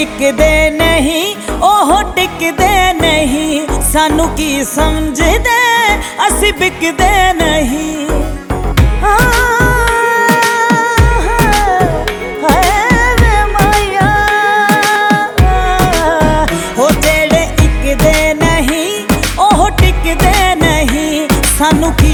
विकदे नहीं ओह टिकदे नहीं, सानू की समझदे असी बिकदे नहीं। हो जेड़े इकदे नहीं ओह टिकदे नहीं, सानू की